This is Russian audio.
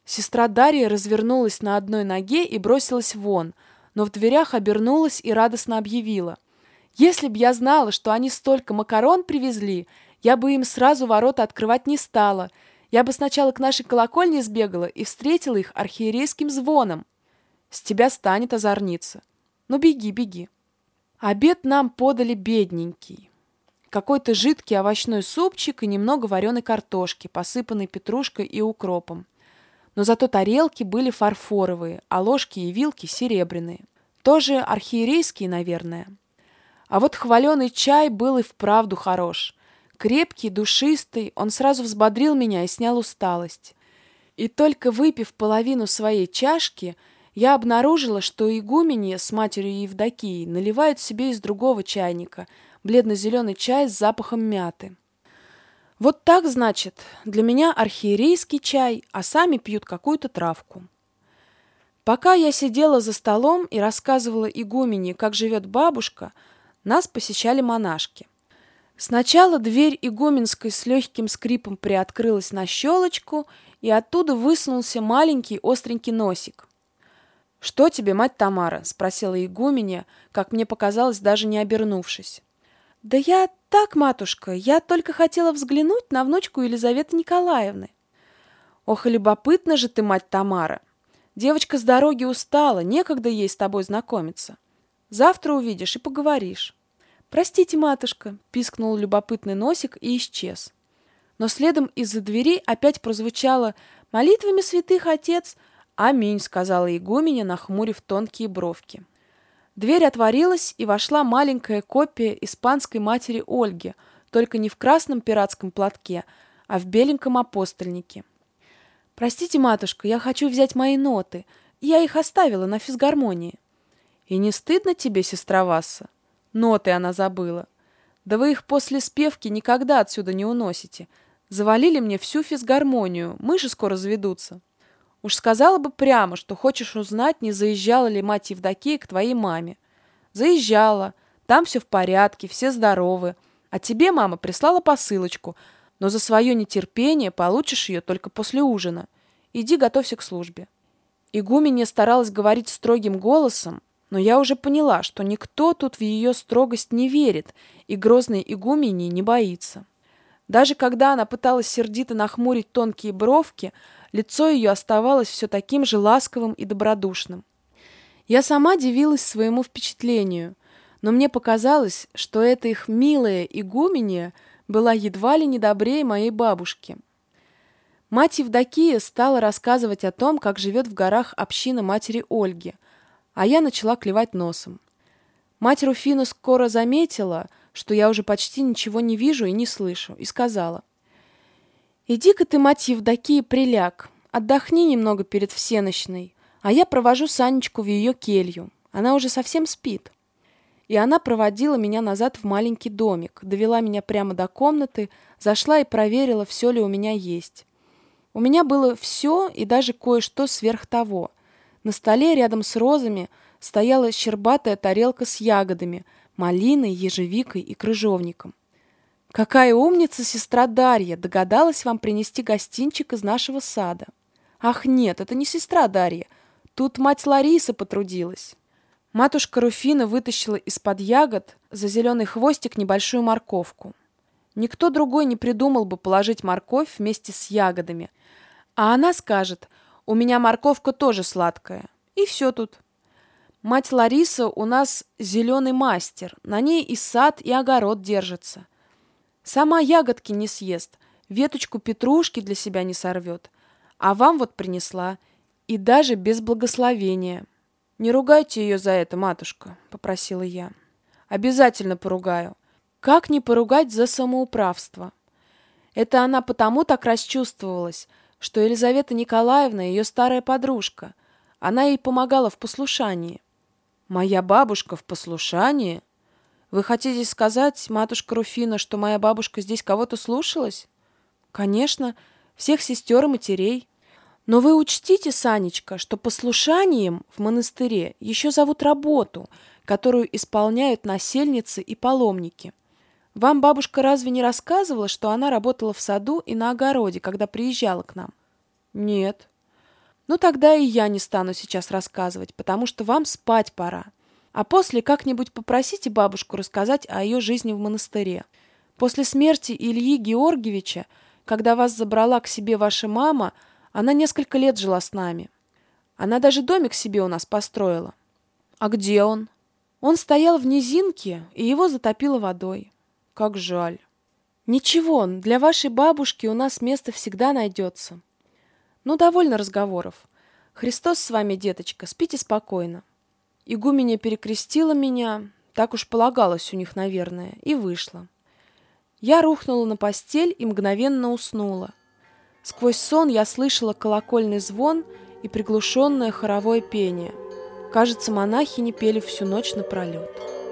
Сестра Дарья развернулась на одной ноге и бросилась вон, но в дверях обернулась и радостно объявила: «Если б я знала, что они столько макарон привезли, я бы им сразу ворота открывать не стала. Я бы сначала к нашей колокольне сбегала и встретила их архиерейским звоном». «С тебя станет озорница. Ну, беги, беги». Обед нам подали бедненький. Какой-то жидкий овощной супчик и немного вареной картошки, посыпанной петрушкой и укропом. Но зато тарелки были фарфоровые, а ложки и вилки серебряные. Тоже архиерейские, наверное. А вот хваленый чай был и вправду хорош. Крепкий, душистый, он сразу взбодрил меня и снял усталость. И только выпив половину своей чашки, я обнаружила, что игуменья с матерью Евдокией наливают себе из другого чайника бледно-зеленый чай с запахом мяты. Вот так, значит, для меня архиерейский чай, а сами пьют какую-то травку. Пока я сидела за столом и рассказывала игуменье, как живет бабушка, нас посещали монашки. Сначала дверь игуменской с легким скрипом приоткрылась на щелочку, и оттуда высунулся маленький остренький носик. «Что тебе, мать Тамара?» — спросила игуменья, как мне показалось, даже не обернувшись. «Да я так, матушка, я только хотела взглянуть на внучку Елизаветы Николаевны». «Ох, и любопытна же ты, мать Тамара! Девочка с дороги устала, некогда ей с тобой знакомиться. Завтра увидишь и поговоришь». «Простите, матушка», — пискнул любопытный носик и исчез. Но следом из-за двери опять прозвучало: «Молитвами святых, отец!» «Аминь», — сказала игуменя, нахмурив тонкие бровки. Дверь отворилась, и вошла маленькая копия испанской матери Ольги, только не в красном пиратском платке, а в беленьком апостольнике. «Простите, матушка, я хочу взять мои ноты. Я их оставила на физгармонии». «И не стыдно тебе, сестра Васса? Ноты она забыла. Да вы их после спевки никогда отсюда не уносите. Завалили мне всю физгармонию, мыши скоро заведутся. Уж сказала бы прямо, что хочешь узнать, не заезжала ли мать Евдокия к твоей маме. Заезжала, там все в порядке, все здоровы. А тебе мама прислала посылочку, но за свое нетерпение получишь ее только после ужина. Иди готовься к службе». Игуменья старалась говорить строгим голосом, но я уже поняла, что никто тут в ее строгость не верит и грозной игуменьи не боится. Даже когда она пыталась сердито нахмурить тонкие бровки, лицо ее оставалось все таким же ласковым и добродушным. Я сама дивилась своему впечатлению, но мне показалось, что эта их милая игуменья была едва ли не добрее моей бабушки. Мать Евдокия стала рассказывать о том, как живет в горах община матери Ольги, а я начала клевать носом. Мать Руфина скоро заметила, что я уже почти ничего не вижу и не слышу, и сказала: «Иди-ка ты, мать Евдокия, приляг, отдохни немного перед всенощной, а я провожу Санечку в ее келью, она уже совсем спит». И она проводила меня назад в маленький домик, довела меня прямо до комнаты, зашла и проверила, все ли у меня есть. У меня было все и даже кое-что сверх того. На столе рядом с розами стояла щербатая тарелка с ягодами, малиной, ежевикой и крыжовником. «Какая умница сестра Дарья! Догадалась вам принести гостинчик из нашего сада». «Ах, нет, это не сестра Дарья. Тут мать Лариса потрудилась». Матушка Руфина вытащила из-под ягод за зеленый хвостик небольшую морковку. Никто другой не придумал бы положить морковь вместе с ягодами. А она скажет: «У меня морковка тоже сладкая». И все тут. Мать Лариса у нас зеленый мастер, на ней и сад, и огород держится. Сама ягодки не съест, веточку петрушки для себя не сорвет. А вам вот принесла, и даже без благословения. «Не ругайте ее за это, матушка», — попросила я. «Обязательно поругаю. Как не поругать за самоуправство? Это она потому так расчувствовалась, что Елизавета Николаевна ее старая подружка. Она ей помогала в послушании». «Моя бабушка в послушании? Вы хотите сказать, матушка Руфина, что моя бабушка здесь кого-то слушалась?» «Конечно, всех сестер и матерей. Но вы учтите, Санечка, что послушанием в монастыре еще зовут работу, которую исполняют насельницы и паломники. Вам бабушка разве не рассказывала, что она работала в саду и на огороде, когда приезжала к нам?» «Нет». Ну тогда и я не стану сейчас рассказывать, потому что вам спать пора. А после как-нибудь попросите бабушку рассказать о ее жизни в монастыре. После смерти Ильи Георгиевича, когда вас забрала к себе ваша мама, она несколько лет жила с нами. Она даже домик себе у нас построила. А где он? Он стоял в низинке, и его затопило водой. Как жаль. Ничего, для вашей бабушки у нас место всегда найдется. Ну, довольно разговоров. Христос с вами, деточка, спите спокойно. Игуменя перекрестила меня, так уж полагалось у них, наверное, и вышла. Я рухнула на постель и мгновенно уснула. Сквозь сон я слышала колокольный звон и приглушенное хоровое пение. Кажется, монахини пели всю ночь напролет.